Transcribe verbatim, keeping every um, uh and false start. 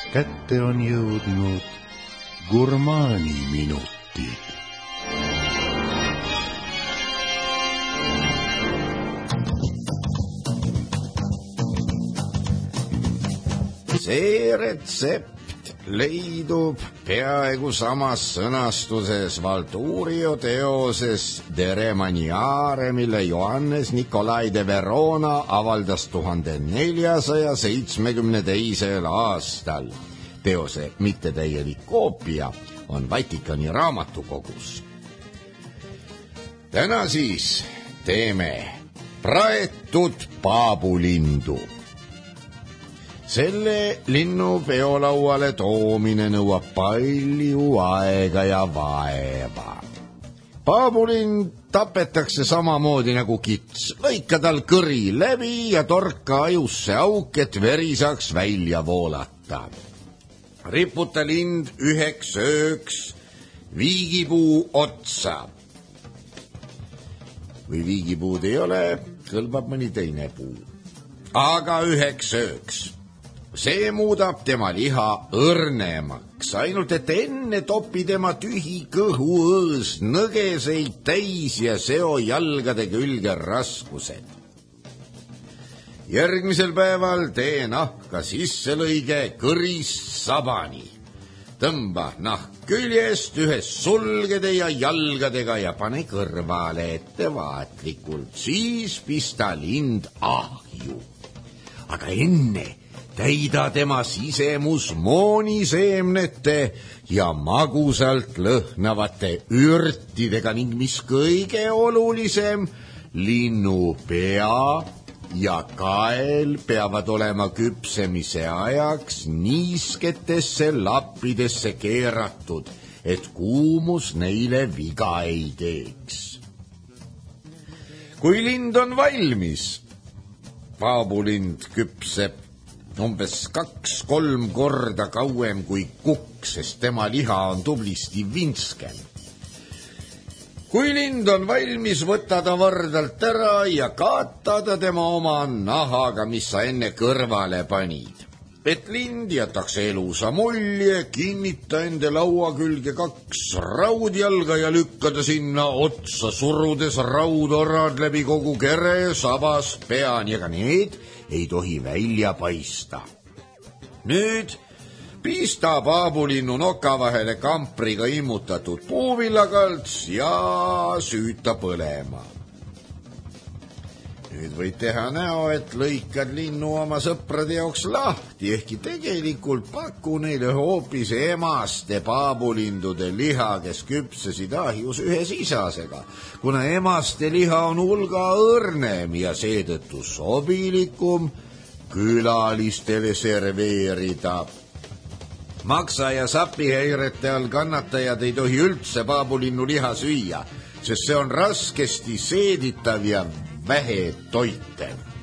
kätte on jõudnud gurmaani minutid. See retsept leidub peaaegu samas sõnastuses Valturio teoses De Re Maniare, mille Johannes Nikolai de Verona avaldas tuhande neljasaja seitsmekümne teisel aastal. Teose mittetäielik koopia on Vatikani raamatukogus. Täna siis teeme praetud paabulindu. Selle linnu peolauale toomine nõuab palju aega ja vaeva. Paabulind tapetakse samamoodi nagu kits. Lõika tal kõri läbi ja torka ajusse auk, et veri saaks välja voolata. Riputa lind üheks ööks viigipuu otsa. Või viigipuud ei ole, kõlbab mõni teine puu. Aga üheks ööks. See muudab tema liha õrnemaks, ainult et enne topi tema tühi kõhu õõs nõgeseid täis ja seo jalgade külge raskused. Järgmisel päeval tee nahka sisselõige kõrist sabani. Tõmba nahk küljest ühes sulgede ja jalgadega ja pane kõrvale ettevaatlikult, siis pista lind ahju. Aga enne täida tema sisemus mooniseemnete ja magusalt lõhnavate ürtidega ning mis kõige olulisem, linnu pea ja kael peavad olema küpsemise ajaks niisketesse lappidesse keeratud, et kuumus neile viga ei teeks. Kui lind on valmis, paabulind küpseb umbes kaks-kolm korda kauem kui kukk, sest tema liha on tublisti vinskem. Kui lind on valmis, võta ta vardalt ära ja kaata ta tema oma nahaga, mis sa enne kõrvale panid. Et lind jätaks elusa mulje, kinnita ende laua külge kaks raudjalga ja lükkada sinna otsa surudes raudorad läbi kogu kere, sabas, peani, aga need ei tohi välja paista. Nüüd pista paabulinnu noka vahele kampriga immutatud puuvillakalts ja süüta põlema. Nüüd võid teha näo, et lõikad linnu oma sõprade jaoks lahti, ehkki tegelikult paku neile hoopis emaste paabulindude liha, kes küpsesid ahjus ühe sisasega, kuna emaste liha on hulga õrnem ja seetõttu sobilikum külalistele serveerida. Maksa- ja sapihäirete all kannatajad ei tohi üldse paabulinnu liha süüa, sest see on raskesti seeditav ja vähe toitev.